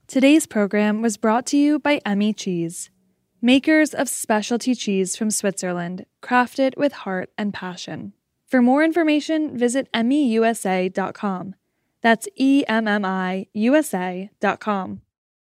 Today's program was brought to you by Emmy Cheese, makers of specialty cheese from Switzerland, crafted with heart and passion. For more information, visit emmyusa.com. That's EMMIUSA.com.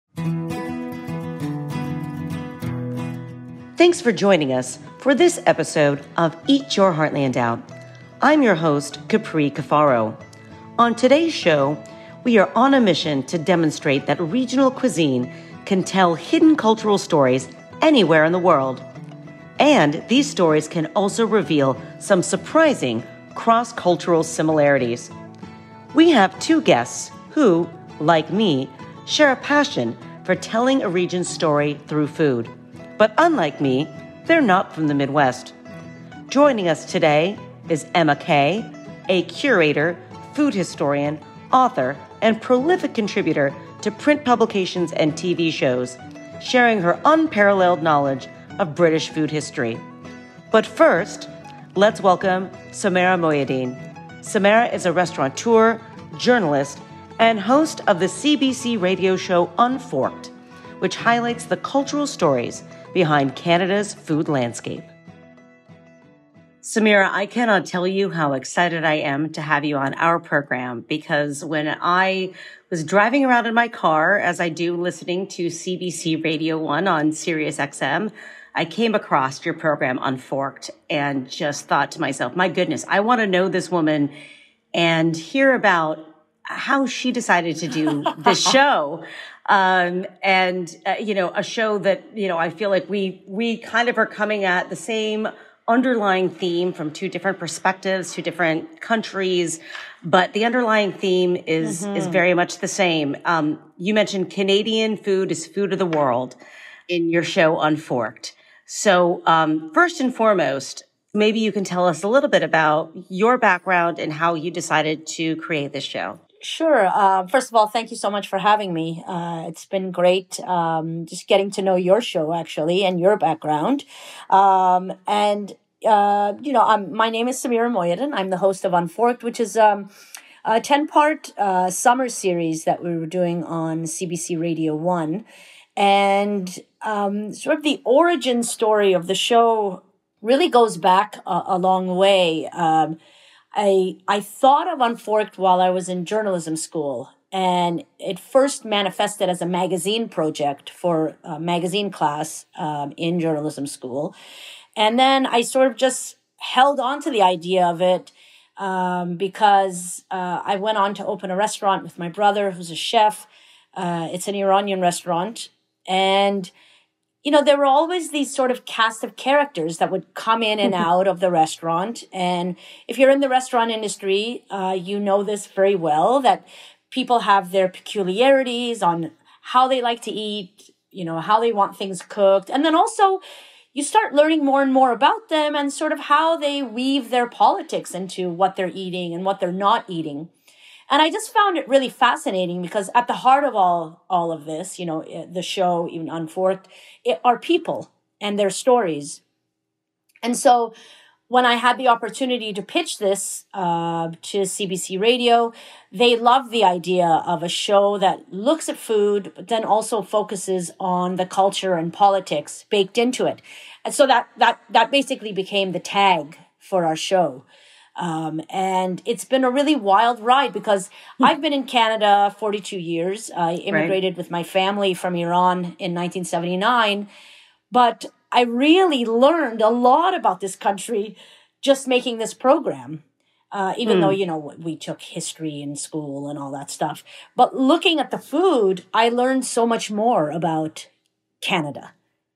Thanks for joining us for this episode of Eat Your Heartland Out. I'm your host, Capri Cafaro. On today's show, we are on a mission to demonstrate that regional cuisine can tell hidden cultural stories anywhere in the world. And these stories can also reveal some surprising cross-cultural similarities. We have two guests who, like me, share a passion for telling a region's story through food. But unlike me, they're not from the Midwest. Joining us today is Emma Kay, a curator, food historian, author, and prolific contributor to print publications and TV shows, sharing her unparalleled knowledge of British food history. But first, let's welcome Samara Mohyeddin. Samara is a restaurateur, journalist, and host of the CBC radio show Unforked, which highlights the cultural stories behind Canada's food landscape. Samira, I cannot tell you how excited I am to have you on our program, because when I was driving around in my car, as I do listening to CBC Radio 1 on Sirius XM, I came across your program Unforked and just thought to myself, my goodness, I want to know this woman and hear about how she decided to do this show. A show that, I feel like we kind of are coming at the same underlying theme from two different perspectives, two different countries, but the underlying theme is very much the same. You mentioned Canadian food is food of the world in your show Unforked. So, first and foremost, maybe you can tell us a little bit about your background and how you decided to create this show. Sure. First of all, thank you so much for having me. It's been great just getting to know your show, actually, and your background. My name is Samira Mohyeddin. I'm the host of Unforked, which is a 10-part summer series that we were doing on CBC Radio 1. And sort of the origin story of the show really goes back a long way. I thought of Unforked while I was in journalism school, and it first manifested as a magazine project for a magazine class in journalism school. And then I sort of just held on to the idea of it because I went on to open a restaurant with my brother, who's a chef. It's an Iranian restaurant. And there were always these sort of cast of characters that would come in and out of the restaurant. And if you're in the restaurant industry, you know this very well, that people have their peculiarities on how they like to eat, how they want things cooked. And then also you start learning more and more about them and sort of how they weave their politics into what they're eating and what they're not eating. And I just found it really fascinating because at the heart of all of this, the show, even Unforked, are people and their stories. And so when I had the opportunity to pitch this to CBC Radio, they loved the idea of a show that looks at food, but then also focuses on the culture and politics baked into it. And so that basically became the tag for our show. And it's been a really wild ride because I've been in Canada 42 years. I immigrated with my family from Iran in 1979, but I really learned a lot about this country just making this program. Even though, we took history in school and all that stuff, but looking at the food, I learned so much more about Canada.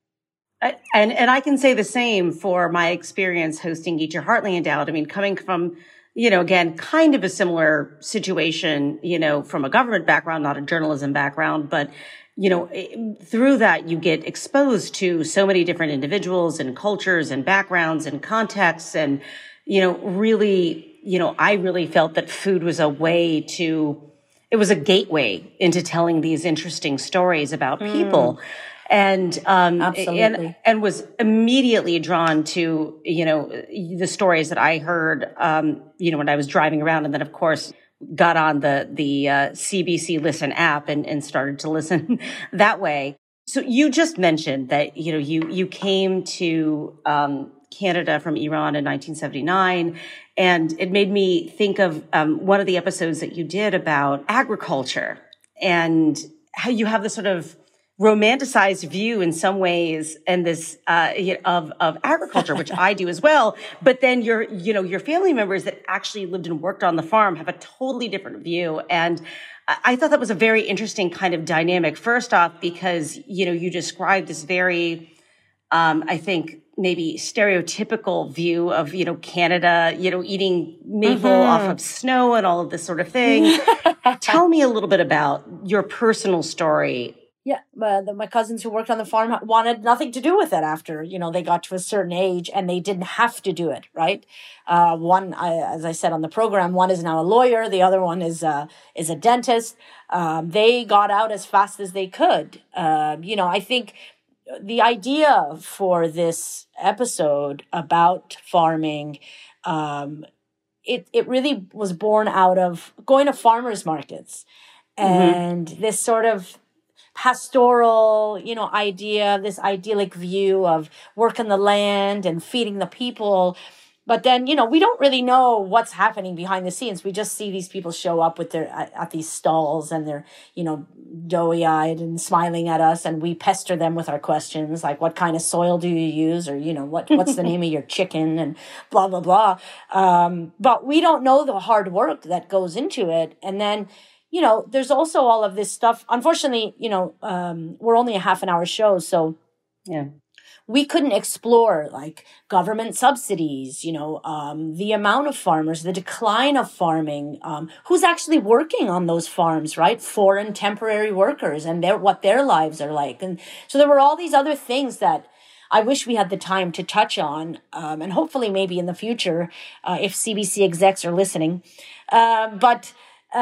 And I can say the same for my experience hosting Eat Your Heartland Out. I mean, coming from, again, kind of a similar situation, from a government background, not a journalism background, but, through that you get exposed to so many different individuals and cultures and backgrounds and contexts. And, really, I really felt that food was a way it was a gateway into telling these interesting stories about people. And Absolutely. and was immediately drawn to the stories that I heard when I was driving around, and then of course got on the CBC Listen app and started to listen that way. So you just mentioned that, you came to Canada from Iran in 1979, and it made me think of one of the episodes that you did about agriculture and how you have this sort of romanticized view in some ways and this of agriculture, which I do as well. But then your family members that actually lived and worked on the farm have a totally different view. And I thought that was a very interesting kind of dynamic. First off, because you described this very, I think maybe stereotypical view of Canada, eating maple off of snow and all of this sort of thing. Tell me a little bit about your personal story. Yeah, my cousins who worked on the farm wanted nothing to do with it after, they got to a certain age, and they didn't have to do it, right? One, as I said on the program, one is now a lawyer. The other one is a dentist. They got out as fast as they could. I think the idea for this episode about farming, it really was born out of going to farmers markets and this sort of pastoral, idea, this idyllic view of working the land and feeding the people. But then, we don't really know what's happening behind the scenes. We just see these people show up with at these stalls, and they're, doughy eyed and smiling at us. And we pester them with our questions, like, what kind of soil do you use? Or, what's the name of your chicken, and blah, blah, blah. But we don't know the hard work that goes into it. And then, there's also all of this stuff. Unfortunately, we're only a half an hour show. So yeah, we couldn't explore like government subsidies, the amount of farmers, the decline of farming, who's actually working on those farms, right? Foreign temporary workers and what their lives are like. And so there were all these other things that I wish we had the time to touch on. And hopefully maybe in the future, if CBC execs are listening. But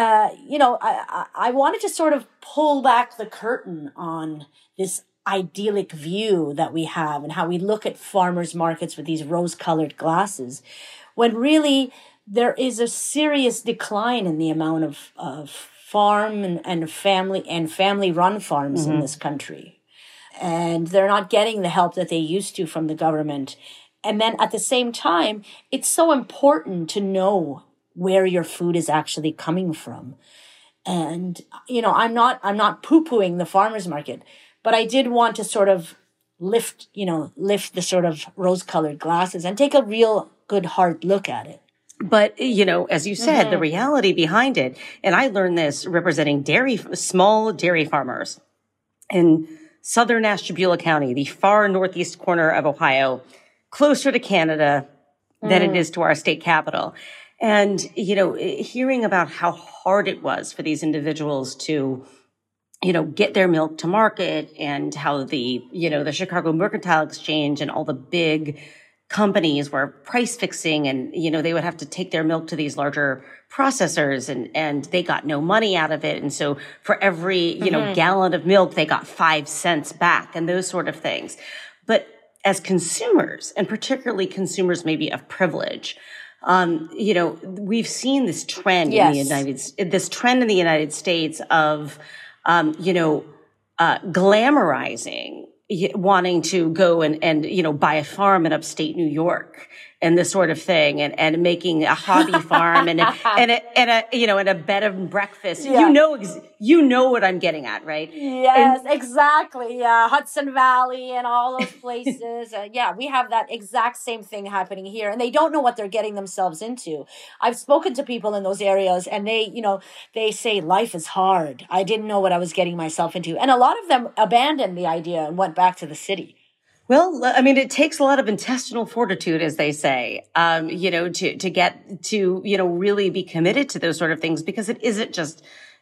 I wanted to sort of pull back the curtain on this idyllic view that we have and how we look at farmers markets with these rose-colored glasses, when really there is a serious decline in the amount of farm and family-run farms in this country. And they're not getting the help that they used to from the government. And then at the same time, it's so important to know where your food is actually coming from. And, I'm not poo-pooing the farmer's market, but I did want to sort of lift the sort of rose-colored glasses and take a real good hard look at it. But, as you said, the reality behind it, and I learned this representing small dairy farmers in southern Ashtabula County, the far northeast corner of Ohio, closer to Canada than it is to our state capital. And, hearing about how hard it was for these individuals to, get their milk to market, and how the Chicago Mercantile Exchange and all the big companies were price fixing, and, they would have to take their milk to these larger processors, and they got no money out of it. And so for every, gallon of milk, they got 5 cents back, and those sort of things. But as consumers, and particularly consumers maybe of privilege, we've seen this trend in the United States of, glamorizing wanting to go and buy a farm in upstate New York and this sort of thing, and making a hobby farm and a bed and breakfast. Yeah. You know what I'm getting at, right? Yes, exactly. Yeah, Hudson Valley and all those places. We have that exact same thing happening here, and they don't know what they're getting themselves into. I've spoken to people in those areas, and they say life is hard. I didn't know what I was getting myself into, and a lot of them abandoned the idea and went back to the city. Well, I mean, it takes a lot of intestinal fortitude, as they say, to get to, really be committed to those sort of things, because it isn't just,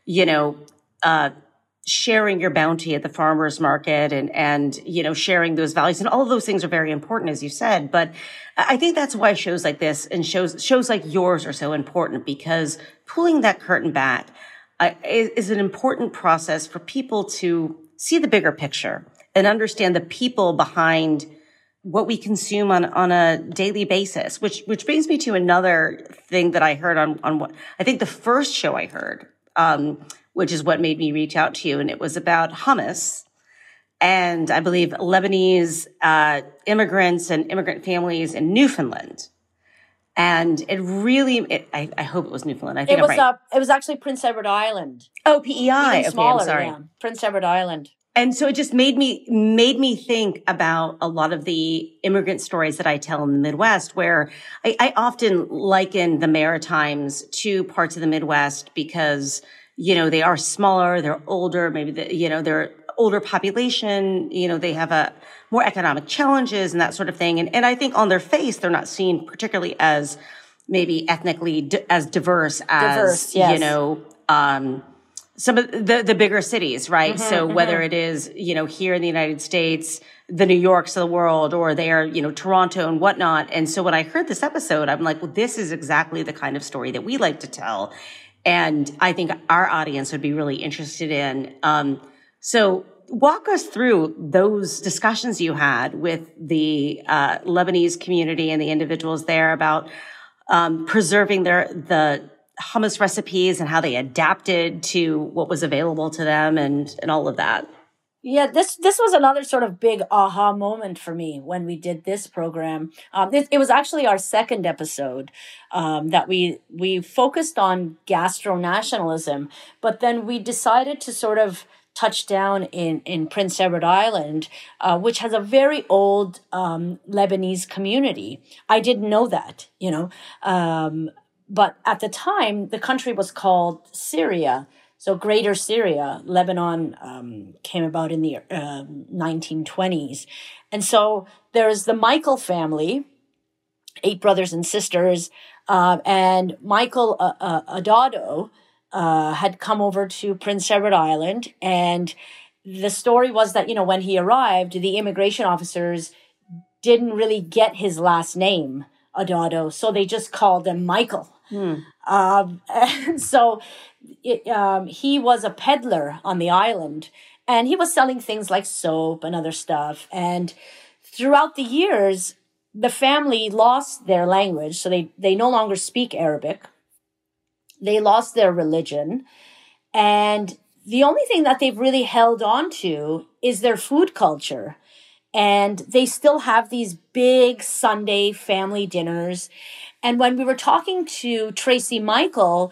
sharing your bounty at the farmer's market and sharing those values. And all of those things are very important, as you said. But I think that's why shows like this and shows like yours are so important, because pulling that curtain back is an important process for people to see the bigger picture and understand the people behind what we consume on a daily basis, which brings me to another thing that I heard on what I think the first show I heard, which is what made me reach out to you. And it was about hummus and I believe Lebanese immigrants and immigrant families in Newfoundland. And it really, I hope it was Newfoundland. I think I'm right. It was actually Prince Edward Island. Oh, PEI. Even smaller, I'm sorry. Yeah. Prince Edward Island. And so it just made me think about a lot of the immigrant stories that I tell in the Midwest, where I often liken the Maritimes to parts of the Midwest because, they are smaller, they're older, maybe, they're older population, they have a more economic challenges and that sort of thing. And I think on their face, they're not seen particularly as maybe ethnically as diverse as, yes. Some of the bigger cities, right? Mm-hmm, so whether it is, here in the United States, the New Yorks of the world, or there, Toronto and whatnot. And so when I heard this episode, I'm like, well, this is exactly the kind of story that we like to tell. And I think our audience would be really interested in. So walk us through those discussions you had with the Lebanese community and the individuals there about preserving the hummus recipes and how they adapted to what was available to them and all of that. Yeah, this was another sort of big aha moment for me when we did this program. It was actually our second episode that we focused on gastro-nationalism, but then we decided to sort of touch down in Prince Edward Island, which has a very old Lebanese community. I didn't know that, but at the time, the country was called Syria. So Greater Syria, Lebanon came about in the 1920s. And so there's the Michael family, 8 brothers and sisters, and Michael Adado had come over to Prince Edward Island. And the story was that, when he arrived, the immigration officers didn't really get his last name, Adado, so they just called him Michael. And so he was a peddler on the island, and he was selling things like soap and other stuff. And throughout the years, the family lost their language, so they no longer speak Arabic. They lost their religion, and the only thing that they've really held on to is their food culture. And they still have these big Sunday family dinners. And when we were talking to Tracy Michael,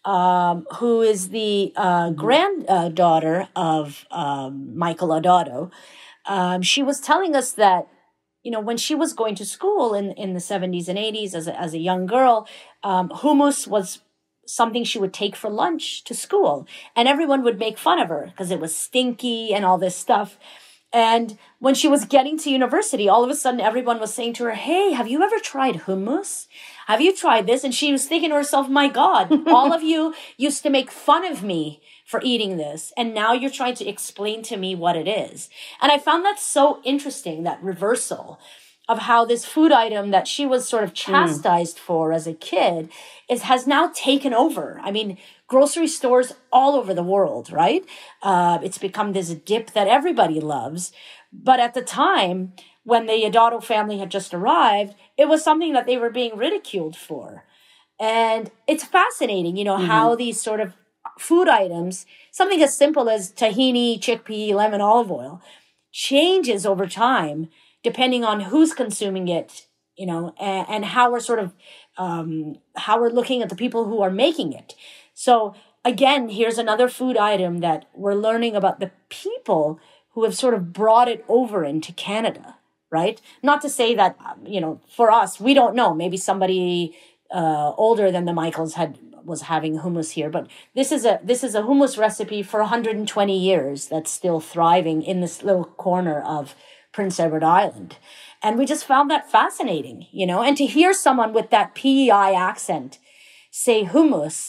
who is the granddaughter of Michael Adado, she was telling us that, when she was going to school in the 70s and 80s as a young girl, hummus was something she would take for lunch to school. And everyone would make fun of her because it was stinky and all this stuff. And when she was getting to university, all of a sudden everyone was saying to her, hey, have you ever tried hummus? Have you tried this? And she was thinking to herself, my God, all of you used to make fun of me for eating this. And now you're trying to explain to me what it is. And I found that so interesting, that reversal of how this food item that she was sort of chastised for as a kid has now taken over. I mean, grocery stores all over the world, right? It's become this dip that everybody loves. But at the time, when the Adado family had just arrived, it was something that they were being ridiculed for. And it's fascinating, how these sort of food items, something as simple as tahini, chickpea, lemon, olive oil, changes over time, depending on who's consuming it, and how we're sort of, how we're looking at the people who are making it. So again, here's another food item that we're learning about the people who have sort of brought it over into Canada, right? Not to say that, for us, we don't know. Maybe somebody older than the Michaels was having hummus here, but this is a hummus recipe for 120 years that's still thriving in this little corner of Prince Edward Island. And we just found that fascinating, and to hear someone with that PEI accent say hummus,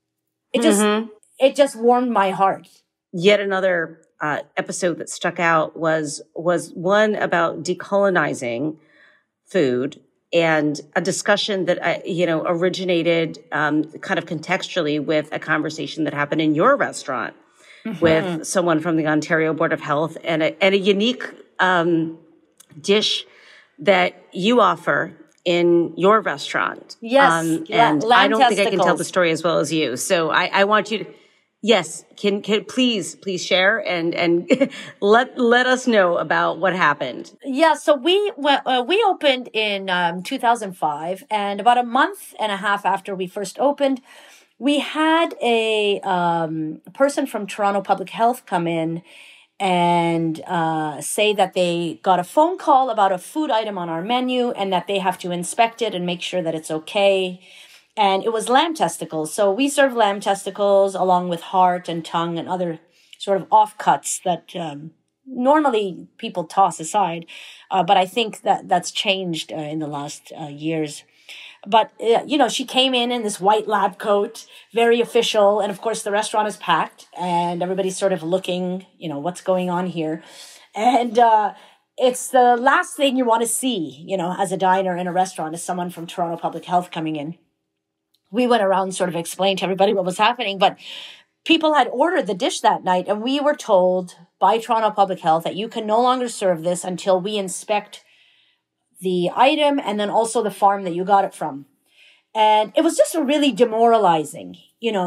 it just warmed my heart. Yet another episode that stuck out was one about decolonizing food, and a discussion that originated kind of contextually with a conversation that happened in your restaurant with someone from the Ontario Board of Health, and a unique dish that you offer in your restaurant. Yes, and lamb I don't think I can tell testicles. the story as well as you. So I want you to, yes, can please share and let us know about what happened. Yeah, so we opened in 2005, and about a month and a half after we first opened, we had a person from Toronto Public Health come in and say that they got a phone call about a food item on our menu and that they have to inspect it and make sure that it's okay. And it was lamb testicles. So we serve lamb testicles along with heart and tongue and other sort of offcuts that normally people toss aside. But I think that that's changed in the last years. But, she came in this white lab coat, very official. And of course, the restaurant is packed and everybody's sort of looking, what's going on here. And it's the last thing you want to see, as a diner in a restaurant is someone from Toronto Public Health coming in. We went around sort of explained to everybody what was happening, but people had ordered the dish that night and we were told by Toronto Public Health that you can no longer serve this until we inspect the item and then also the farm that you got it from. And it was just really demoralizing,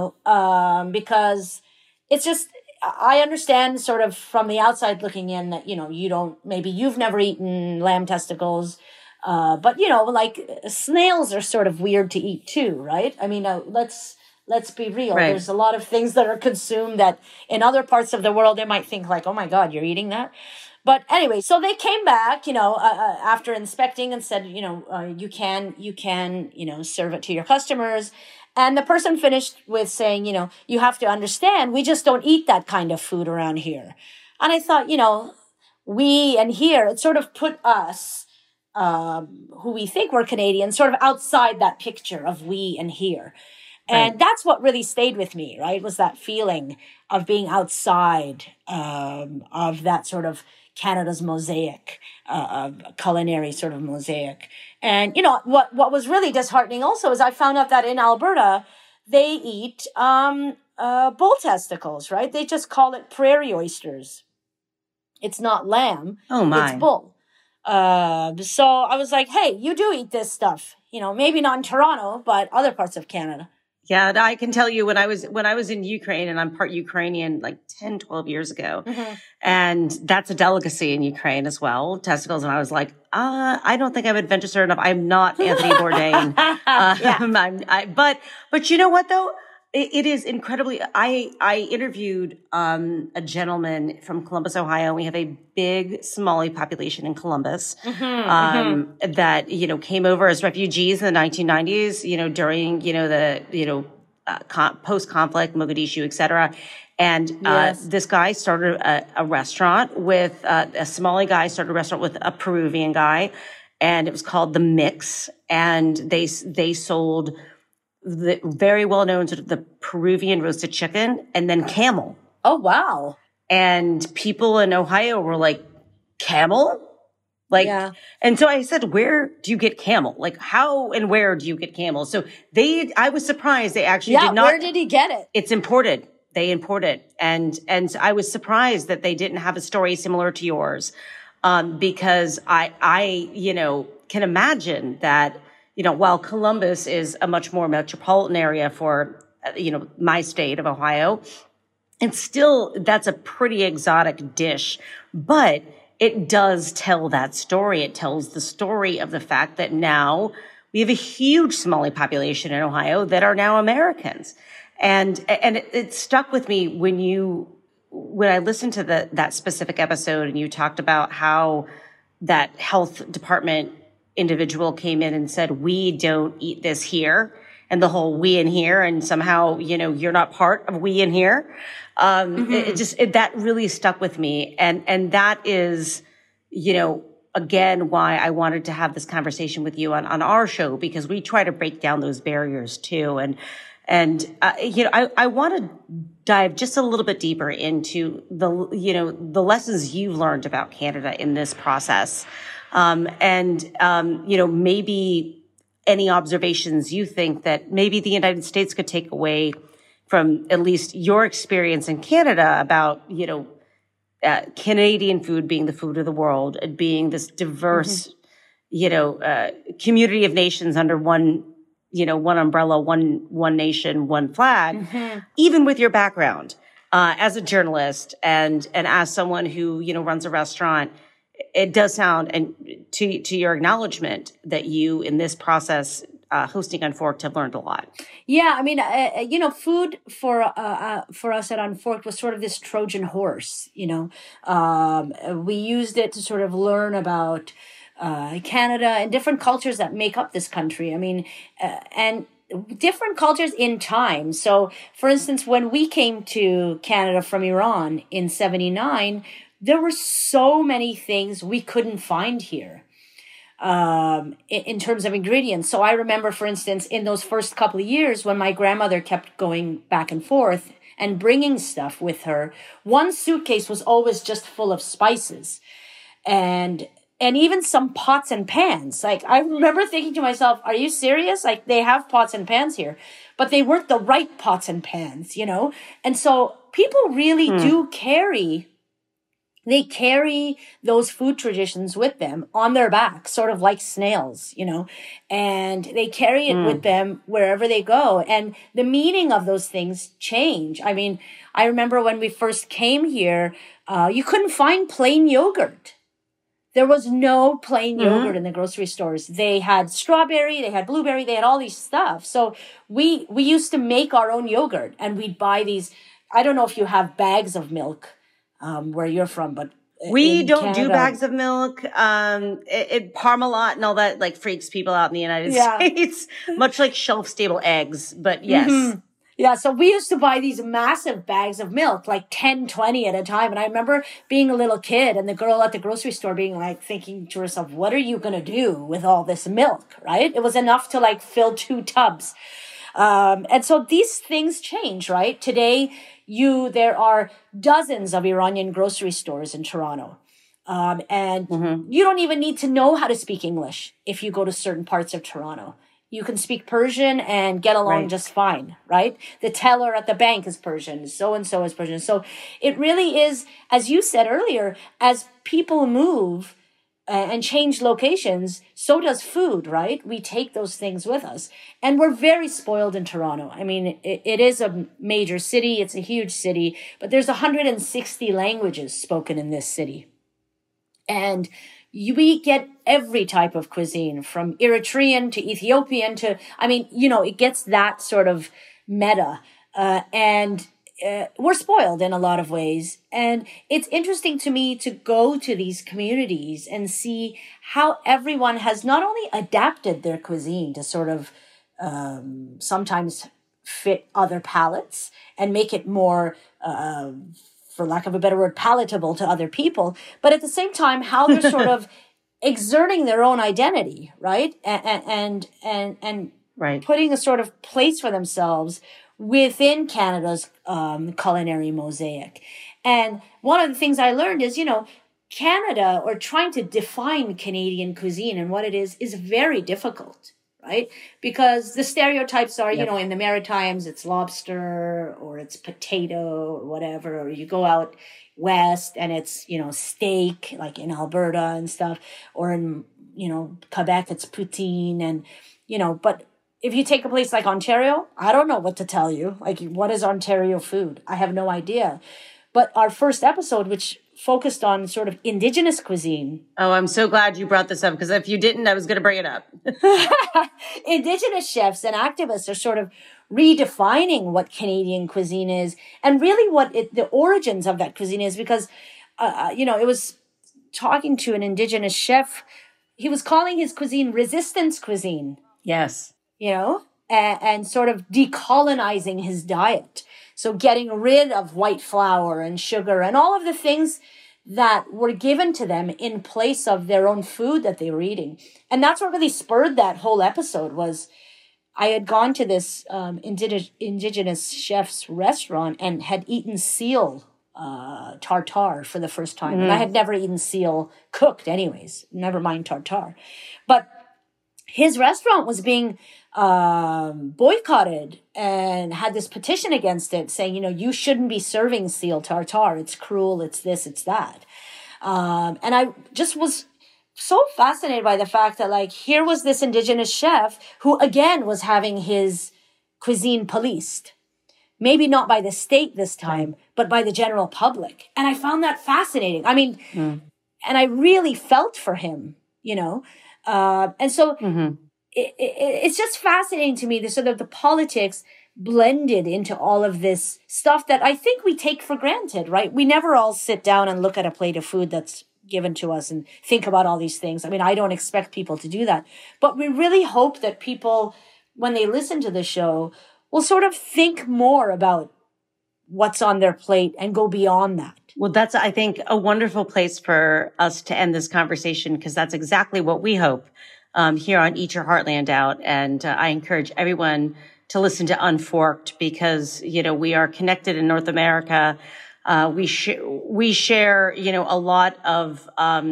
because it's just, I understand sort of from the outside looking in that, maybe you've never eaten lamb testicles, but snails are sort of weird to eat too, right? I mean, let's be real. Right. There's a lot of things that are consumed that in other parts of the world, they might think like, oh my God, you're eating that. But anyway, so they came back, after inspecting and said, you can, serve it to your customers. And the person finished with saying, you have to understand, we just don't eat that kind of food around here. And I thought, we and here, it sort of put us, who we think we're Canadian, sort of outside that picture of we and here. And that's what really stayed with me, right? Was that feeling of being outside of that sort of Canada's mosaic, culinary sort of mosaic. And, what was really disheartening also is I found out that in Alberta, they eat bull testicles, right? They just call it prairie oysters. It's not lamb. Oh, my. It's bull. So I was like, hey, you do eat this stuff. Maybe not in Toronto, but other parts of Canada. Yeah, I can tell you when I was in Ukraine, and I'm part Ukrainian, like 10, 12 years ago. Mm-hmm. And that's a delicacy in Ukraine as well, testicles. And I was like, I don't think I'm adventurous enough. I'm not Anthony Bourdain. But you know what though? It is incredibly, I interviewed, a gentleman from Columbus, Ohio. We have a big Somali population in Columbus, that, came over as refugees in the 1990s, during, the, post-conflict Mogadishu, et cetera. And, this guy started a restaurant with, a Somali guy started a restaurant with a Peruvian guy, and it was called The Mix. And they sold the very well-known sort of the Peruvian roasted chicken and then camel. Oh, wow. And people in Ohio were like, camel? And so I said, where do you get camel? Like, how and where do you get camel? So I was surprised they actually did not. Where did he get it? It's imported. They import it. And I was surprised that they didn't have a story similar to yours. Because I can imagine that, while Columbus is a much more metropolitan area for, my state of Ohio, it's still, that's a pretty exotic dish, but it does tell that story. It tells the story of the fact that now we have a huge Somali population in Ohio that are now Americans. And it stuck with me when I listened to that specific episode and you talked about how that health department individual came in and said, we don't eat this here, and the whole we in here, and somehow, you're not part of we in here. That really stuck with me. And that is, again, why I wanted to have this conversation with you on our show, because we try to break down those barriers too. I want to dive just a little bit deeper into the lessons you've learned about Canada in this process. Maybe any observations you think that maybe the United States could take away from at least your experience in Canada about, Canadian food being the food of the world and being this diverse, community of nations under one, one umbrella, one nation, one flag, even with your background, as a journalist and as someone who, runs a restaurant, it does sound, and to your acknowledgement that you in this process, hosting Unforked, have learned a lot. Yeah, I mean, food for us at Unforked was sort of this Trojan horse. We used it to sort of learn about Canada and different cultures that make up this country. I mean, and different cultures in time. So, for instance, when we came to Canada from Iran in '79, there were so many things we couldn't find here. In terms of ingredients. So I remember, for instance, in those first couple of years when my grandmother kept going back and forth and bringing stuff with her, one suitcase was always just full of spices and even some pots and pans. Like, I remember thinking to myself, are you serious? Like, they have pots and pans here, but they weren't the right pots and pans, And so people really do carry those food traditions with them on their back, sort of like snails, and they carry it with them wherever they go. And the meaning of those things change. I mean, I remember when we first came here, you couldn't find plain yogurt. There was no plain yogurt in the grocery stores. They had strawberry, they had blueberry, they had all these stuff. So we used to make our own yogurt, and we'd buy these. I don't know if you have bags of milk where you're from, but we don't do bags of milk. Parmalat and all that like freaks people out in the United States, much like shelf-stable eggs. But yes. Yeah, so we used to buy these massive bags of milk, like 10, 20 at a time. And I remember being a little kid and the girl at the grocery store being like, thinking to herself, what are you going to do with all this milk, right? It was enough to like fill 2 tubs. And so these things change, right? Today, there are dozens of Iranian grocery stores in Toronto. And you don't even need to know how to speak English if you go to certain parts of Toronto. You can speak Persian and get along just fine, right? The teller at the bank is Persian. So-and-so is Persian. So it really is, as you said earlier, as people move and change locations, so does food, right? We take those things with us. And we're very spoiled in Toronto. I mean, it is a major city. It's a huge city. But there's 160 languages spoken in this city. And we get every type of cuisine, from Eritrean to Ethiopian to, it gets that sort of meta. And we're spoiled in a lot of ways. And it's interesting to me to go to these communities and see how everyone has not only adapted their cuisine to sort of sometimes fit other palates and make it more for lack of a better word, palatable to other people, but at the same time, how they're sort of exerting their own identity, right? And putting a sort of place for themselves within Canada's culinary mosaic. And one of the things I learned is, Canada, or trying to define Canadian cuisine and what it is very difficult. Right? Because the stereotypes are, in the Maritimes, it's lobster or it's potato or whatever, or you go out west and it's, steak, like in Alberta and stuff, or in, Quebec, it's poutine and, but if you take a place like Ontario, I don't know what to tell you. Like, what is Ontario food? I have no idea. But our first episode, which focused on sort of Indigenous cuisine. Oh, I'm so glad you brought this up, because if you didn't, I was going to bring it up. Indigenous chefs and activists are sort of redefining what Canadian cuisine is and really what the origins of that cuisine is, because, it was talking to an Indigenous chef. He was calling his cuisine resistance cuisine. Yes. And sort of decolonizing his diet. So getting rid of white flour and sugar and all of the things that were given to them in place of their own food that they were eating. And that's what really spurred that whole episode. Was I had gone to this indigenous chef's restaurant and had eaten seal tartare for the first time. And I had never eaten seal cooked anyways, never mind tartare. But his restaurant was being boycotted and had this petition against it saying, you shouldn't be serving seal tartare. It's cruel. It's this, it's that. And I just was so fascinated by the fact that like here was this indigenous chef who again was having his cuisine policed. Maybe not by the state this time, but by the general public. And I found that fascinating. I mean, and I really felt for him, you know? And so it's just fascinating to me, the sort of the politics blended into all of this stuff that I think we take for granted, right? We never all sit down and look at a plate of food that's given to us and think about all these things. I mean, I don't expect people to do that. But we really hope that people, when they listen to the show, will sort of think more about what's on their plate and go beyond that. Well, that's, I think, a wonderful place for us to end this conversation, because that's exactly what we hope here on Eat Your Heartland Out. And I encourage everyone to listen to Unforked, because, you know, we are connected in North America. We share, you know, a lot of,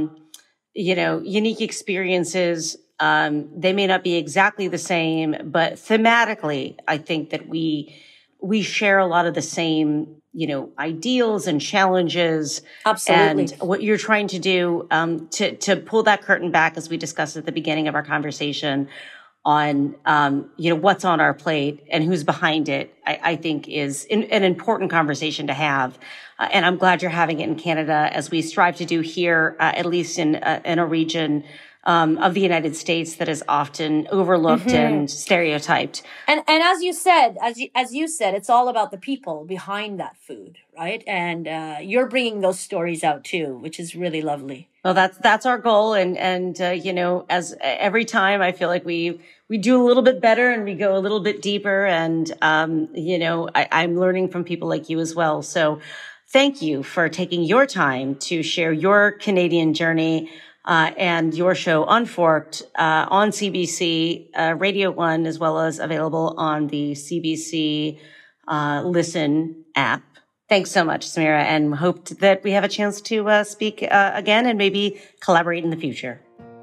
you know, unique experiences. They may not be exactly the same, but thematically, I think that we share a lot of the same, you know, ideals and challenges. Absolutely. And what you're trying to do, to pull that curtain back, as we discussed at the beginning of our conversation, on, you know, what's on our plate and who's behind it, I think is an important conversation to have. And I'm glad you're having it in Canada, as we strive to do here, at least in a region of the United States that is often overlooked and stereotyped. And as you said, it's all about the people behind that food, right? And you're bringing those stories out too, which is really lovely. Well, that's our goal. And you know, as every time I feel like we do a little bit better and we go a little bit deeper. And, you know, I'm learning from people like you as well. So thank you for taking your time to share your Canadian journey, and your show Unforked, on CBC, Radio 1, as well as available on the CBC, Listen app. Thanks so much, Samira, and hope that we have a chance to speak again and maybe collaborate in the future.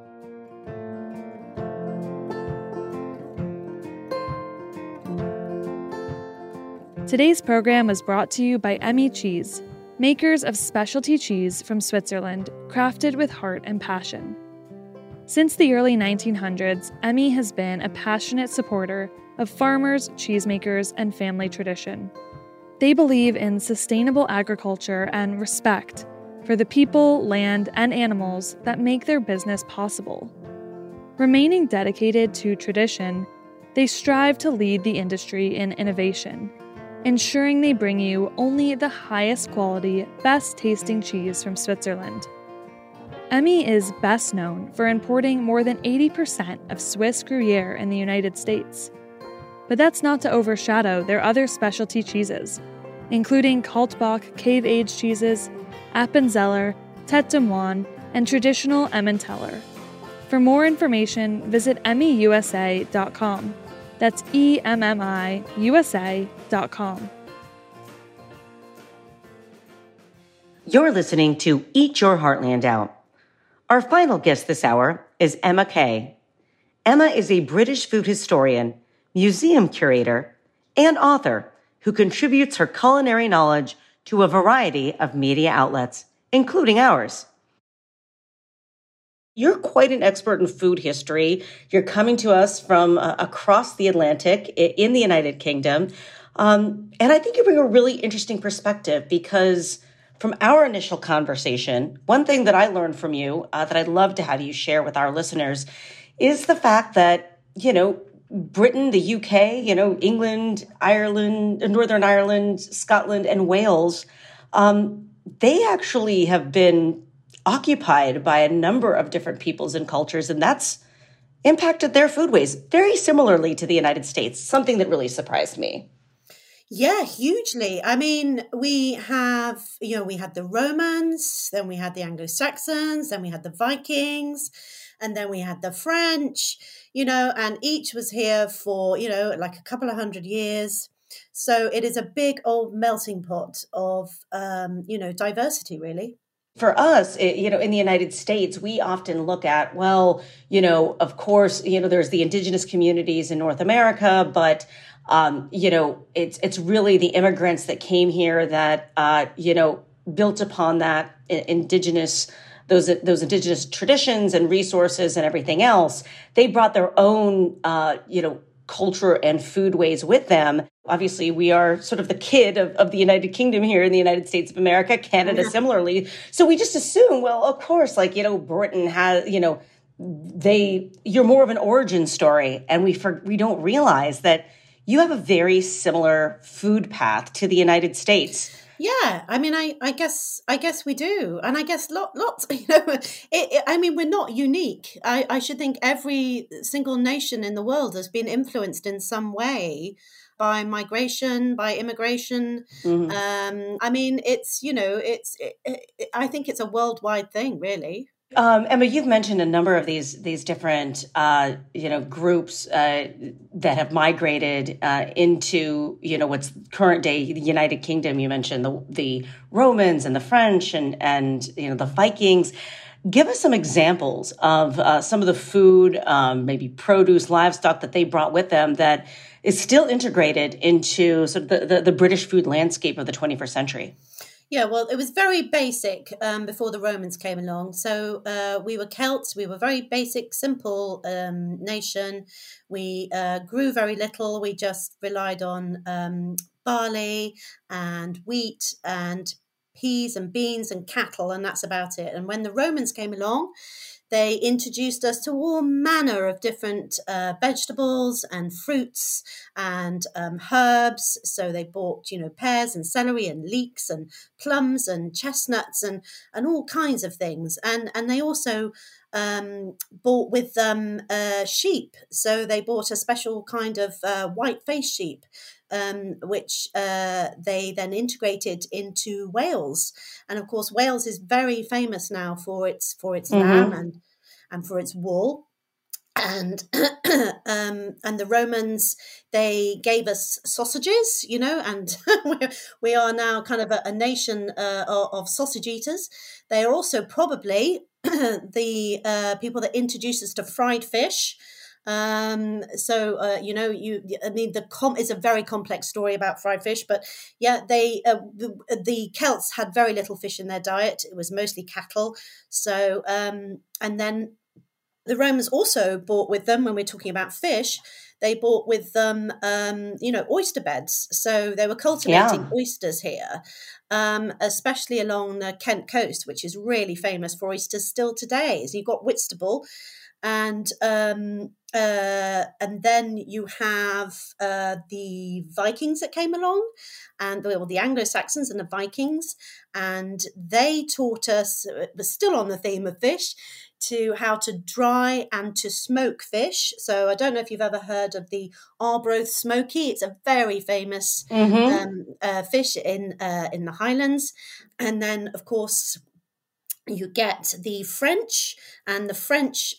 Today's program was brought to you by Emmy Cheese, makers of specialty cheese from Switzerland, crafted with heart and passion. Since the early 1900s, Emmy has been a passionate supporter of farmers, cheesemakers, and family tradition. They believe in sustainable agriculture and respect for the people, land, and animals that make their business possible. Remaining dedicated to tradition, they strive to lead the industry in innovation, ensuring they bring you only the highest quality, best tasting cheese from Switzerland. Emmy is best known for importing more than 80% of Swiss Gruyere in the United States. But that's not to overshadow their other specialty cheeses, including Kaltbach cave-aged cheeses, Appenzeller, Tête de Moine, and traditional Emmentaler. For more information, visit emmyusa.com. That's EMMIUSA.com. You're listening to Eat Your Heartland Out. Our final guest this hour is Emma Kay. Emma is a British food historian, museum curator, and author who contributes her culinary knowledge to a variety of media outlets, including ours. You're quite an expert in food history. You're coming to us from across the Atlantic in the United Kingdom. And I think you bring a really interesting perspective, because from our initial conversation, one thing that I learned from you that I'd love to have you share with our listeners is the fact that, you know, Britain, the UK, you know, England, Ireland, Northern Ireland, Scotland, and Wales, they actually have been occupied by a number of different peoples and cultures, and that's impacted their foodways very similarly to the United States, something that really surprised me. Yeah, hugely. I mean, we had the Romans, then we had the Anglo-Saxons, then we had the Vikings, and then we had the French, you know, and each was here for, you know, like a couple of 100 years. So it is a big old melting pot of, diversity, really. For us, you know, in the United States, we often look at, well, you know, of course, you know, there's the indigenous communities in North America, but, you know, it's really the immigrants that came here that, you know, built upon that indigenous, those indigenous traditions and resources and everything else, they brought their own, culture and food ways with them. Obviously, we are sort of the kid of the United Kingdom here in the United States of America, Canada similarly. So we just assume, well, of course, Britain has, you're more of an origin story. And we don't realize that you have a very similar food path to the United States. Yeah, I mean, I guess we do, and I guess lots. We're not unique. I should think every single nation in the world has been influenced in some way by migration, by immigration. Mm-hmm. I think it's a worldwide thing, really. Emma, you've mentioned a number of these different groups that have migrated into what's current day the United Kingdom. You mentioned the Romans and the French and the Vikings. Give us some examples of some of the food, maybe produce, livestock that they brought with them that is still integrated into sort of the British food landscape of the 21st century. Yeah, well, it was very basic before the Romans came along. So we were Celts. We were a very basic, simple nation. We grew very little. We just relied on barley and wheat and peas and beans and cattle, and that's about it. And when the Romans came along, they introduced us to all manner of different vegetables and fruits and herbs. So they bought, pears and celery and leeks and plums and chestnuts and all kinds of things. And they also bought with them sheep. So they bought a special kind of white-faced sheep, which they then integrated into Wales. And of course, Wales is very famous now for its lamb and for its wool. And and the Romans, they gave us sausages, and we are now kind of a nation of sausage eaters. They are also probably the people that introduced us to fried fish. It's a very complex story about fried fish, but yeah, the Celts had very little fish in their diet. It was mostly cattle. So, and then the Romans also brought with them, when we're talking about fish, they brought with them, oyster beds. So they were cultivating oysters here, especially along the Kent coast, which is really famous for oysters still today. So you've got Whitstable. And then you have the Vikings that came along, and the Anglo-Saxons and the Vikings, and they taught us, still on the theme of fish, to how to dry and to smoke fish. So I don't know if you've ever heard of the Arbroath smoky. It's a very famous fish in the Highlands. And then, of course, you get the French, and the French,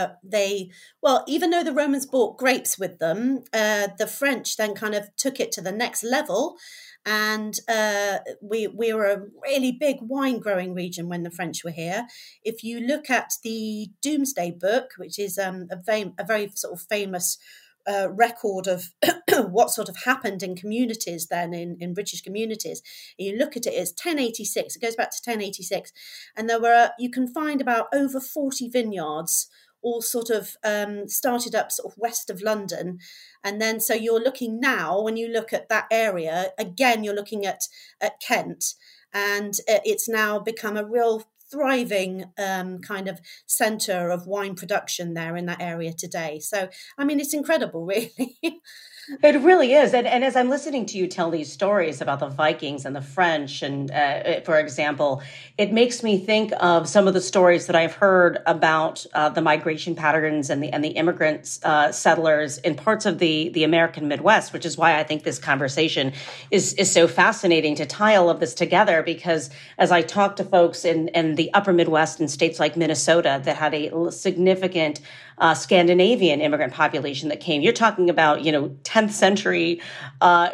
even though the Romans brought grapes with them, the French then kind of took it to the next level. And we were a really big wine growing region when the French were here. If you look at the Domesday Book, which is a very sort of famous record of what sort of happened in communities then, in British communities. And you look at it, it's 1086. It goes back to 1086. And you can find about over 40 vineyards, all sort of started up sort of west of London. And then so you're looking now, when you look at that area, again, you're looking at Kent. And it's now become a real thriving kind of centre of wine production there in that area today. So, I mean, it's incredible, really. It really is. And as I'm listening to you tell these stories about the Vikings and the French, and for example, it makes me think of some of the stories that I've heard about the migration patterns and the immigrants, settlers in parts of the American Midwest, which is why I think this conversation is so fascinating to tie all of this together. Because as I talk to folks in the upper Midwest in states like Minnesota that had a significant Scandinavian immigrant population that came. You're talking about, 10th century, the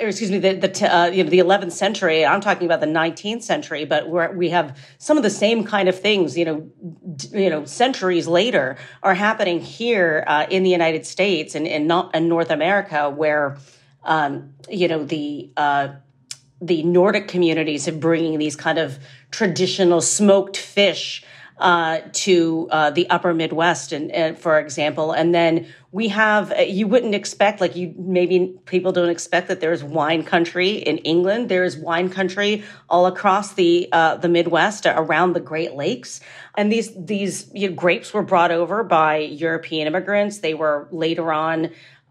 11th century. I'm talking about the 19th century, but we have some of the same kind of things, centuries later are happening here in the United States and in North America, where, the Nordic communities are bringing these kind of traditional smoked fish to the upper Midwest, and for example. And then we have, you wouldn't expect, like maybe people don't expect that there's wine country in England. There's wine country all across the Midwest around the Great Lakes. And these grapes were brought over by European immigrants. They were later on,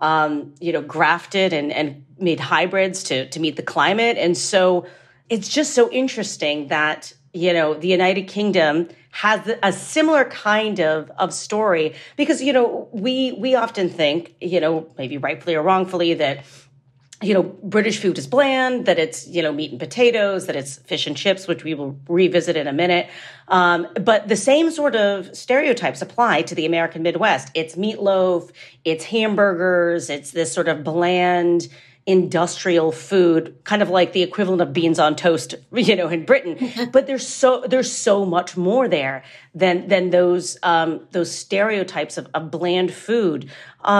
grafted and made hybrids to meet the climate. And so it's just so interesting that, the United Kingdom has a similar kind of story because, we often think, maybe rightfully or wrongfully, that, British food is bland, that it's, meat and potatoes, that it's fish and chips, which we will revisit in a minute. But the same sort of stereotypes apply to the American Midwest. It's meatloaf, it's hamburgers, it's this sort of bland, industrial food, kind of like the equivalent of beans on toast, in Britain. But there's so much more there than those stereotypes of bland food.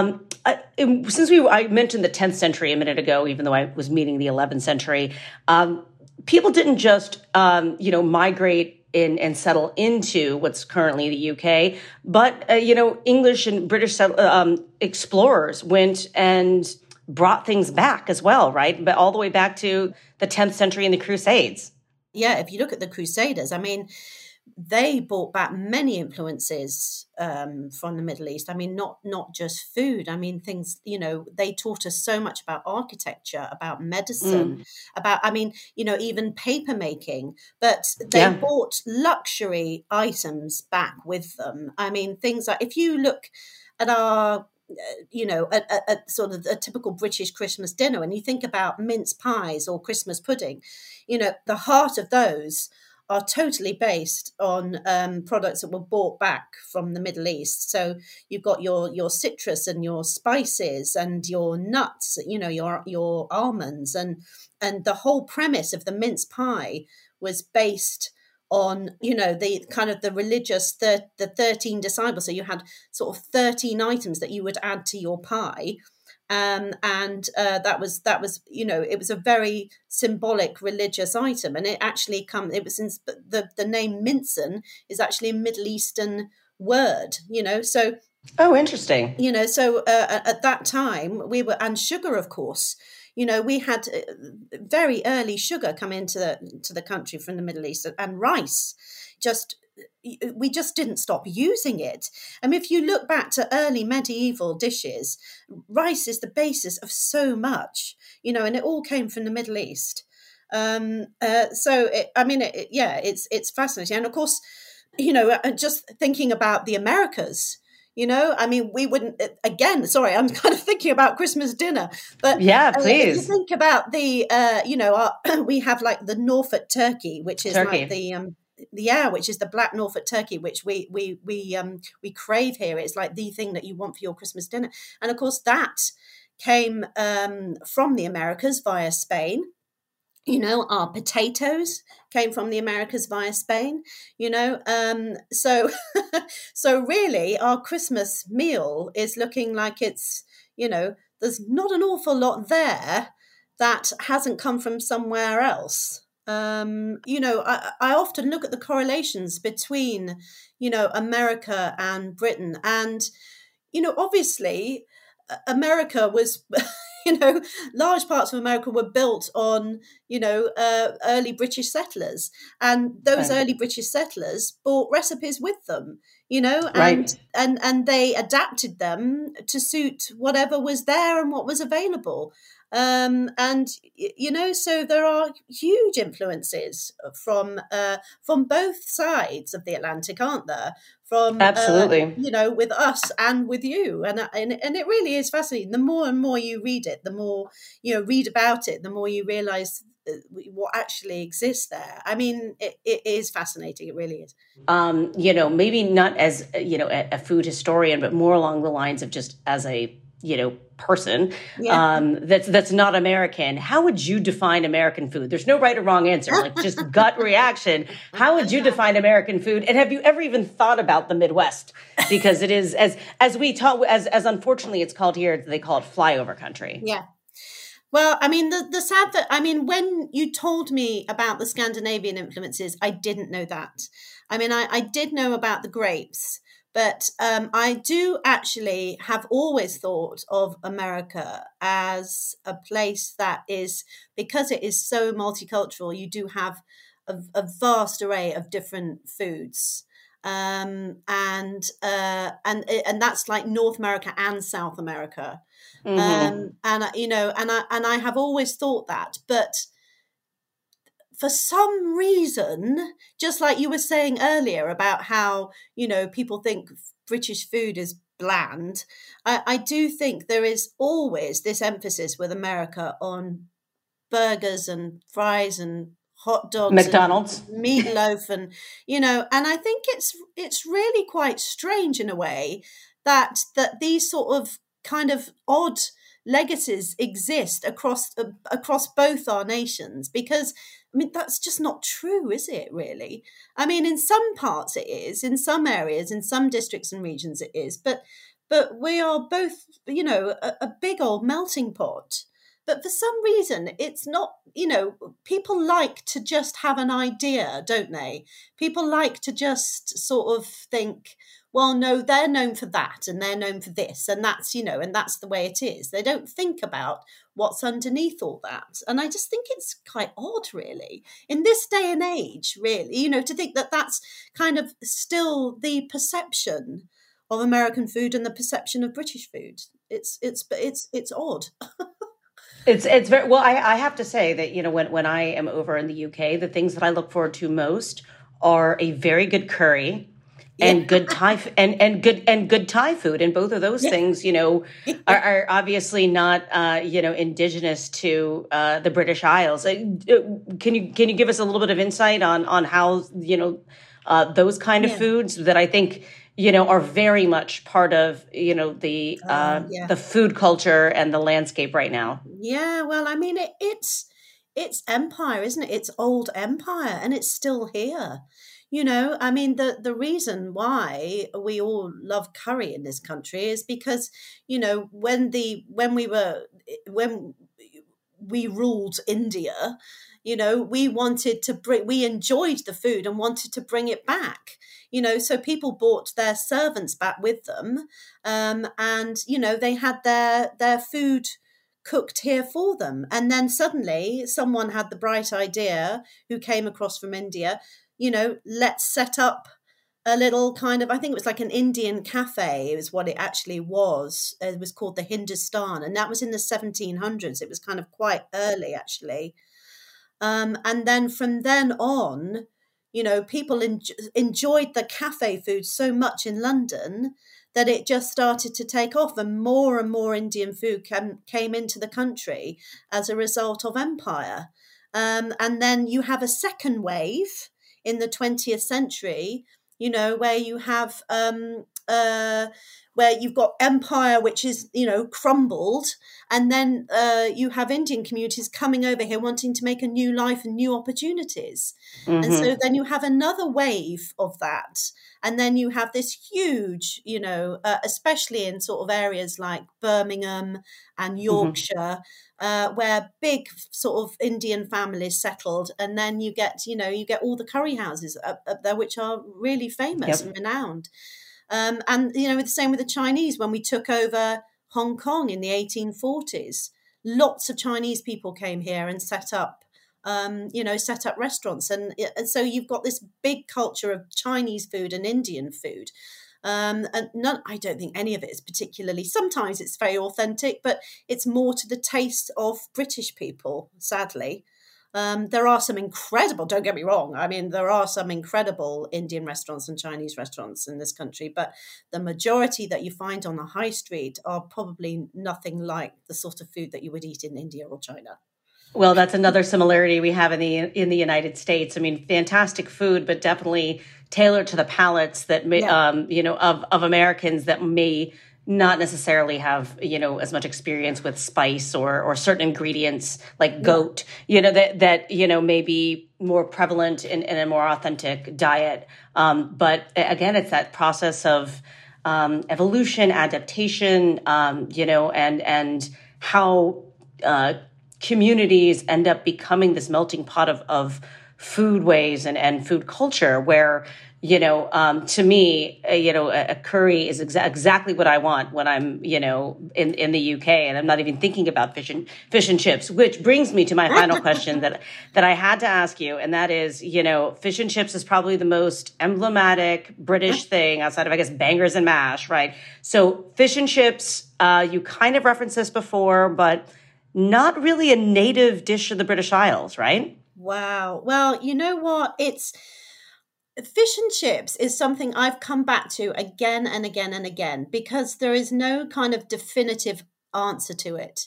Since I mentioned the 10th century a minute ago, even though I was meaning the 11th century, people didn't just migrate and settle into what's currently the UK, but English and British explorers went and brought things back as well, right? But all the way back to the 10th century and the Crusades. Yeah, if you look at the Crusaders, I mean, they brought back many influences from the Middle East. I mean, not just food. I mean, things, they taught us so much about architecture, about medicine, about, even paper making. But they brought luxury items back with them. I mean, things like, if you look at our a sort of a typical British Christmas dinner, and you think about mince pies or Christmas pudding, the heart of those are totally based on products that were brought back from the Middle East. So you've got your citrus and your spices and your nuts, your almonds, and the whole premise of the mince pie was based on, the kind of the religious, the 13 disciples. So you had sort of 13 items that you would add to your pie. That was, it was a very symbolic religious item. And it actually the name Minson is actually a Middle Eastern word, so. Oh, interesting. So at that time and sugar, of course, we had very early sugar come into the country from the Middle East, and rice. We just didn't stop using it. I mean, if you look back to early medieval dishes, rice is the basis of so much, and it all came from the Middle East. It's fascinating. And of course, just thinking about the Americas, we wouldn't, again, sorry, I'm kind of thinking about Christmas dinner, but yeah, please. If you think about the, we have like the Norfolk turkey, which is like which is the black Norfolk turkey, which we crave here. It's like the thing that you want for your Christmas dinner. And of course that came from the Americas via Spain. Our potatoes came from the Americas via Spain, so really our Christmas meal is looking like it's, there's not an awful lot there that hasn't come from somewhere else. I often look at the correlations between, America and Britain, and, obviously America was... large parts of America were built on, early British settlers, and those early British settlers brought recipes with them, and they adapted them to suit whatever was there and what was available. So there are huge influences from both sides of the Atlantic, aren't there? From absolutely, with us and with you, and it really is fascinating. The more and more you read it, the more read about it, the more you realize what actually exists there. I mean, it is fascinating. It really is. Maybe not as a food historian, but more along the lines of just as a person that's not American. How would you define American food? There's no right or wrong answer, like just gut reaction. How would you define American food? And have you ever even thought about the Midwest? Because it is, as we talk, as unfortunately it's called here, they call it flyover country. Yeah. Well, I mean, the sad that, I mean, when you told me about the Scandinavian influences, I didn't know that. I mean, I did know about the grapes, but I do actually have always thought of America as a place that is, because it is so multicultural, you do have a vast array of different foods. And that's like North America and South America. Mm-hmm. And I have always thought that, but for some reason, just like you were saying earlier about how, people think British food is bland, I do think there is always this emphasis with America on burgers and fries and hot dogs and McDonald's. meatloaf, and I think it's really quite strange in a way that these sort of kind of odd legacies exist across both our nations, because I mean that's just not true, is it really? I mean, in some parts it is, in some areas, in some districts and regions it is, but we are both, a big old melting pot. But for some reason, it's not, people like to just have an idea, don't they? People like to just sort of think, well, no, they're known for that and they're known for this. And that's, and that's the way it is. They don't think about what's underneath all that. And I just think it's quite odd, really, in this day and age, really, to think that that's kind of still the perception of American food and the perception of British food. It's odd. It's very well. I have to say that when I am over in the UK, the things that I look forward to most are a very good curry and good Thai and good Thai food, and both of those things are obviously not indigenous to the British Isles. Can you give us a little bit of insight on how those kind of foods that I think are very much part of the food culture and the landscape right now. Yeah, well, I mean, it's empire, isn't it? It's old empire, and it's still here. I mean, the reason why we all love curry in this country is because when we ruled India, we enjoyed the food and wanted to bring it back. So people brought their servants back with them, and they had their food cooked here for them. And then suddenly someone had the bright idea, who came across from India, let's set up a little kind of, I think it was like an Indian cafe is what it actually was. It was called the Hindustan, and that was in the 1700s. It was kind of quite early, actually. And then from then on, people enjoyed the cafe food so much in London that it just started to take off, and more Indian food came into the country as a result of empire. And then you have a second wave in the 20th century, where you have where you've got empire, which is, crumbled. And then you have Indian communities coming over here wanting to make a new life and new opportunities. Mm-hmm. And so then you have another wave of that. And then you have this huge, especially in sort of areas like Birmingham and Yorkshire, where big sort of Indian families settled. And then you get all the curry houses up there, which are really famous and renowned. And, the same with the Chinese. When we took over Hong Kong in the 1840s, lots of Chinese people came here and set up restaurants. And so you've got this big culture of Chinese food and Indian food. And I don't think any of it is particularly, sometimes it's very authentic, but it's more to the taste of British people, sadly. There are some incredible, don't get me wrong, I mean, there are some incredible Indian restaurants and Chinese restaurants in this country, but the majority that you find on the high street are probably nothing like the sort of food that you would eat in India or China. Well, that's another similarity we have in the United States. I mean, fantastic food, but definitely tailored to the palates that of Americans that may not necessarily have, as much experience with spice or certain ingredients like goat, that may be more prevalent in a more authentic diet. But again, it's that process of evolution, adaptation, and how communities end up becoming this melting pot of food ways and food culture where, to me, a curry is exactly what I want when I'm, in the UK, and I'm not even thinking about fish and chips, which brings me to my final question that I had to ask you. And that is, fish and chips is probably the most emblematic British thing outside of, I guess, bangers and mash, right? So fish and chips, you kind of referenced this before, but not really a native dish of the British Isles, right? Wow. Well, you know what? Fish and chips is something I've come back to again and again and again because there is no kind of definitive answer to it.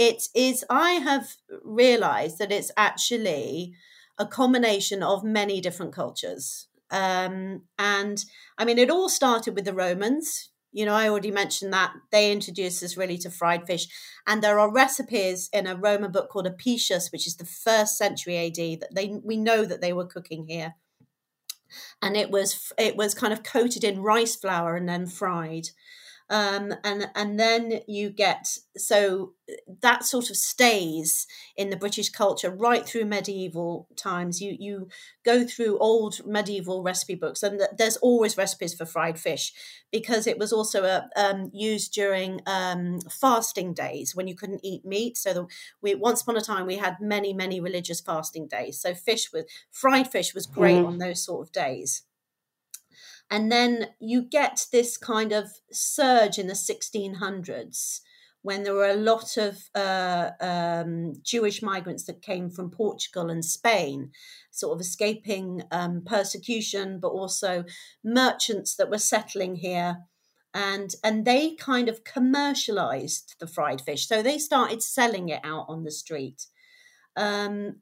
I have realized that it's actually a combination of many different cultures. And I mean, it all started with the Romans. I already mentioned that they introduced us really to fried fish. And there are recipes in a Roman book called Apicius, which is the 1st century AD, that we know that they were cooking here. And it was kind of coated in rice flour and then fried. And then you get, so that sort of stays in the British culture right through medieval times. You go through old medieval recipe books, and there's always recipes for fried fish because it was also used during fasting days when you couldn't eat meat. So once upon a time we had many, many religious fasting days. So fried fish was great on those sort of days. And then you get this kind of surge in the 1600s when there were a lot of Jewish migrants that came from Portugal and Spain, sort of escaping persecution, but also merchants that were settling here. And they kind of commercialized the fried fish. So they started selling it out on the street. So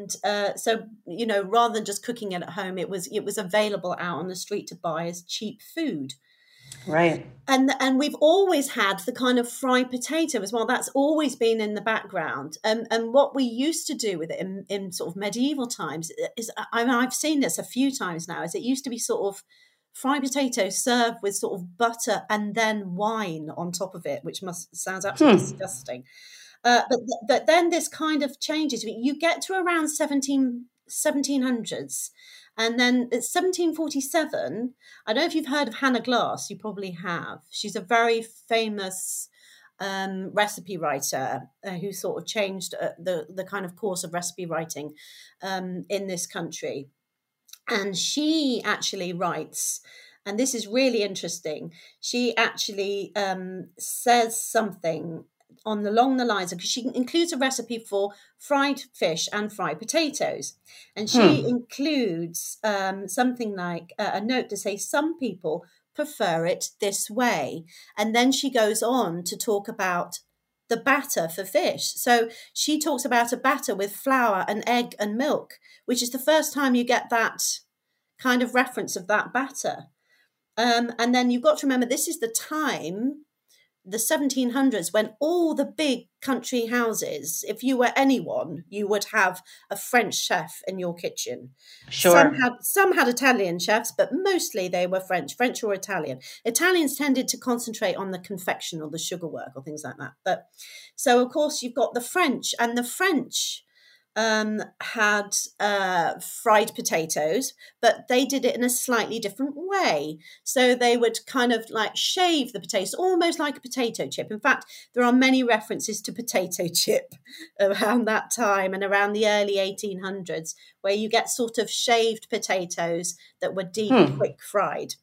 rather than just cooking it at home, it was available out on the street to buy as cheap food. Right. And we've always had the kind of fried potato as well. That's always been in the background. And what we used to do with it in sort of medieval times is, I've seen this a few times now, is it used to be sort of fried potato served with sort of butter and then wine on top of it, which sounds absolutely disgusting. But then this kind of changes. You get to around 1700s, and then it's 1747. I don't know if you've heard of Hannah Glass. You probably have. She's a very famous recipe writer who sort of changed the kind of course of recipe writing in this country. And she actually writes, and this is really interesting, she actually says something along the lines of, because she includes a recipe for fried fish and fried potatoes. And she includes something like a note to say some people prefer it this way. And then she goes on to talk about the batter for fish. So she talks about a batter with flour and egg and milk, which is the first time you get that kind of reference of that batter. And then you've got to remember, this is the time, the 1700s, when all the big country houses, if you were anyone, you would have a French chef in your kitchen. Sure. Some had Italian chefs, but mostly they were French or Italian. Italians tended to concentrate on the confection or the sugar work or things like that. But so, of course, you've got the French, and the French had fried potatoes, but they did it in a slightly different way. So they would kind of like shave the potatoes, almost like a potato chip. In fact, there are many references to potato chip around that time and around the early 1800s, where you get sort of shaved potatoes that were deep, quick fried.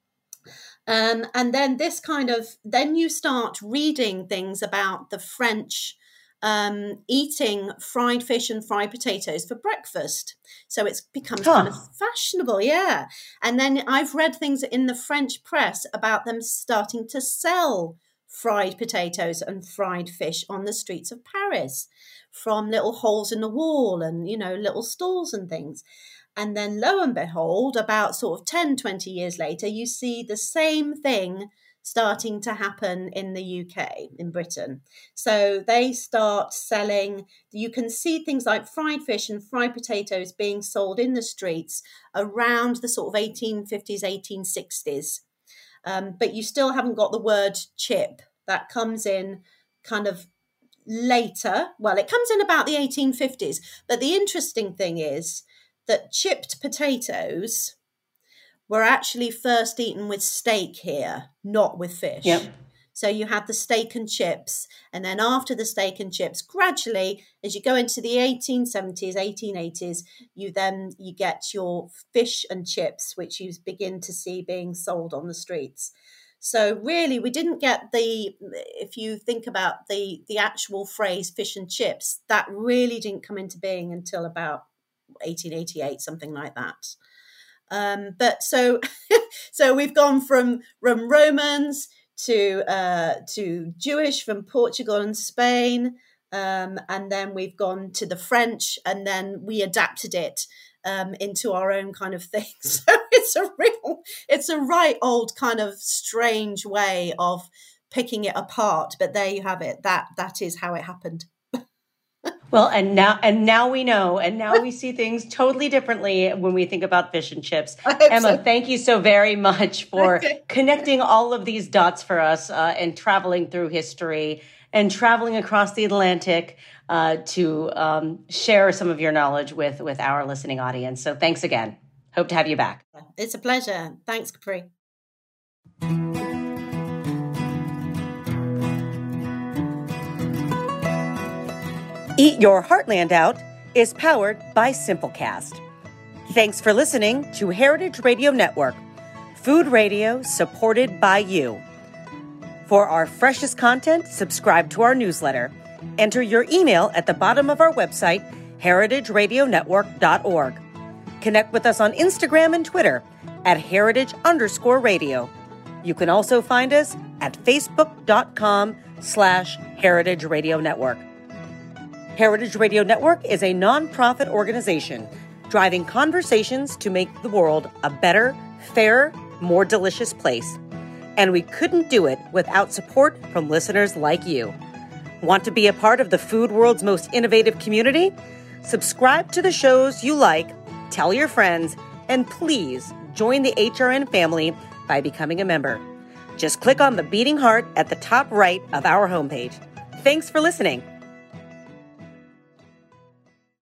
And then then you start reading things about the French eating fried fish and fried potatoes for breakfast. So it's become kind of fashionable, yeah. And then I've read things in the French press about them starting to sell fried potatoes and fried fish on the streets of Paris from little holes in the wall and, little stalls and things. And then lo and behold, about sort of 10, 20 years later, you see the same thing starting to happen in the UK, in Britain. So they start selling, you can see things like fried fish and fried potatoes being sold in the streets around the sort of 1850s, 1860s. But you still haven't got the word chip. That comes in kind of later. Well, it comes in about the 1850s. But the interesting thing is that chipped potatoes were actually first eaten with steak here, not with fish. Yep. So you had the steak and chips, and then after the steak and chips, gradually, as you go into the 1870s, 1880s, you get your fish and chips, which you begin to see being sold on the streets. So really, we didn't get if you think about the actual phrase fish and chips, that really didn't come into being until about 1888, something like that. But so we've gone from Romans to Jewish, from Portugal and Spain, and then we've gone to the French, and then we adapted it into our own kind of thing. So it's a right old kind of strange way of picking it apart. But there you have it. That is how it happened. Well, and now we know, and now we see things totally differently when we think about fish and chips. Emma, thank you so very much for connecting all of these dots for us and traveling through history and traveling across the Atlantic to share some of your knowledge with our listening audience. So thanks again. Hope to have you back. It's a pleasure. Thanks, Capri. Eat Your Heartland Out is powered by Simplecast. Thanks for listening to Heritage Radio Network, food radio supported by you. For our freshest content, subscribe to our newsletter. Enter your email at the bottom of our website, heritageradionetwork.org. Connect with us on Instagram and Twitter at heritage_radio. You can also find us at facebook.com/Heritage Radio Network. Heritage Radio Network is a nonprofit organization driving conversations to make the world a better, fairer, more delicious place. And we couldn't do it without support from listeners like you. Want to be a part of the food world's most innovative community? Subscribe to the shows you like, tell your friends, and please join the HRN family by becoming a member. Just click on the beating heart at the top right of our homepage. Thanks for listening.